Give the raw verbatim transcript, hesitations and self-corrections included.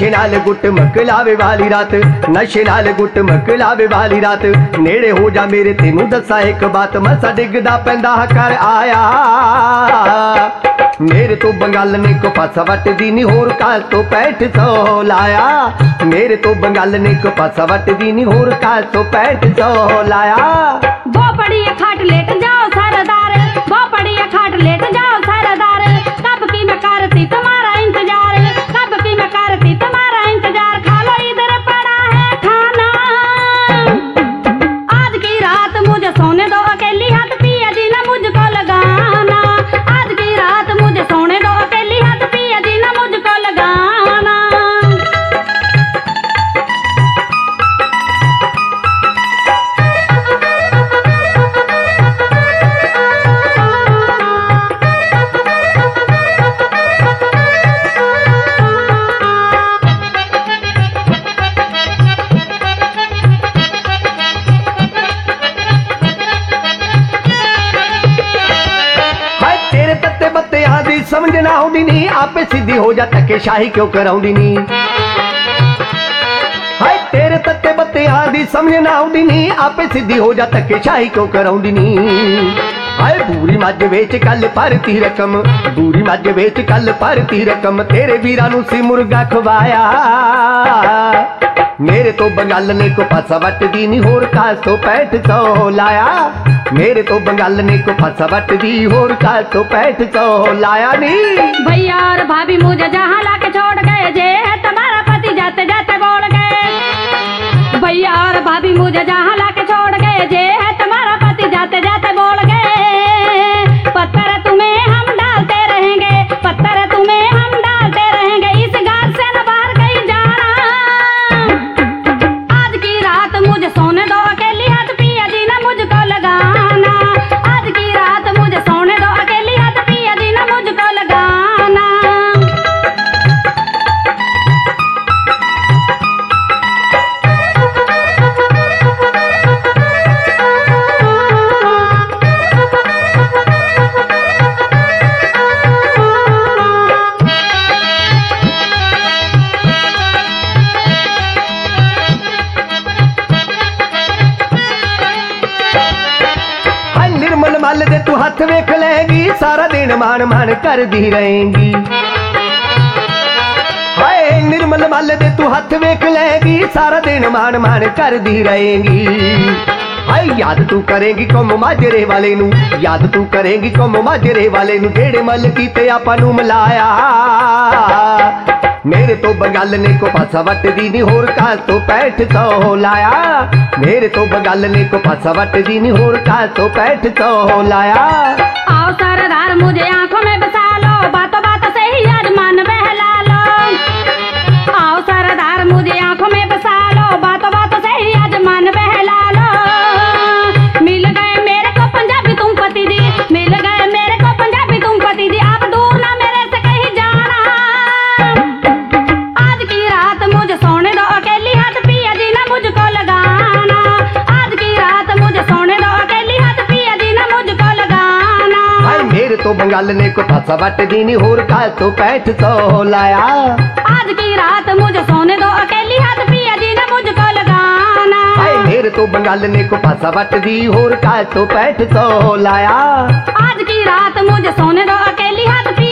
नशे नाल गुट मकलावे वाली रात, नशे नाल गुट मकलावे वाली रात। नेड़े हो जा मेरे तेनू दसा एक बात, मसा डिगदा पैंदा कर आया। मेरे तो बंगाल ने को पासा वट दी नी होर काल तो पैठ सौ लाया। मेरे तो बंगाल ने को पासा वट दी नी होर काल तो पैठ सौ लाया। वो पड़ी खाट लेट जाओ सरदार, वो पड़ी खाट लेट जाओ सरदार। कब की मैं करती तुम्हारा इंतजार, कब की मैं करती तुम्हारा इंतजार। खा लो इधर पड़ा है खाना, आज की रात मुझे सोने दो अकेली, हाथ पिया जी ना मुझको लगाना। आज की रात मुझे सोने दो अकेली, हाथ पिया जी ना मुझको लगाना। समझ ना आउंदी नी आपे सीधी हो जा टके शाही क्यों कराउंदी नी। हाय तेरे तत्ते बत्ते आदि समझ ना आउंदी नी आपे सीधी हो जा टके शाही क्यों कराउंदी नी। हाय बूरी मज वेच कल भरती रकम, बूरी मज वेच कल भरती रकम। तेरे वीरा नू सी मुर्गा खवाया। मेरे तो बंगाल ने को पासा वट दी नी होर काल तो पैठ सौ लाया। मेरे तो बंगाल ने को पासा वट दी होर काल तो पैठ सौ लाया नी। भैया और भाभी मुझे जहाँ लाके छोड़ गए, जे है तुम्हारा पति जाते जाते बोल गए। भैया और भाभी मुझे जहाँ लाके छोड़ गए, जे है तुम्हारा पति जाते जाते बोल गए। पत्थर तुम्हें हम डालते रहेंगे, पत्थर तुम्हें हम डालते रहेंगे, इस घर से न बाहर कहीं जाना। आज की रात मुझे सोने दो अकेली, हाथ पिया जी ना मुझको लगाना। आज की रात मुझे सोने दो अकेली, हाथ पिया जी ना मुझको लगाना। निर्मल मल दे तू हथ वेख लेगी, सारा दिन मान मान कर दी रहेंगी। हाय निर्मल मल दे तू हथ वेख लेगी, सारा दिन मान मान कर दी रहेंगी। हाय याद तू करेंगी कौम माजरे वाले नू, याद तू करेंगी कौम माजरे वाले नू, जेड़े मल कीते आपां नू मिलाया। मेरे तो बंगाल ने को पासा वट दी नी होर काल तो पैठ सौ लाया। मेरे तो बंगाल ने को पासा वट दी नी होर काल तो पैठ सौ लाया। आओ सरदार मुझे आंखों में बसा लो, बातों बातों से ही आज मन बहला लो। आओ सरदार मुझे आंखों में बसा लो, बातों बातों से ही आज मन बहला लो। मिल गए मेरे को पंजाबी तुम पति दी, मिल गए मेरे को पंजाबी तुम पति दी, आप दूर ना मेरे से कहीं जाना। आज की रात मुझे सोने दो अकेली, हाथ पिया जी ना मुझको लगाना। आज की रात मुझे सोने दो अकेली, हाथ पिया जी ना मुझको लगाना। हाय मेरे तो बंगाल ने को पासा वट दी नी होर काल तो पैठ सौ लाया। आज की रात मुझे सोने दो अकेली, हाथ पिया जी ना मुझको लगाना। हाय मेरे तो बंगाल ने को पासा वट दी होर काल तो पैठ सौ लाया। आज की रात मुझे सोने दो अकेली, हाथ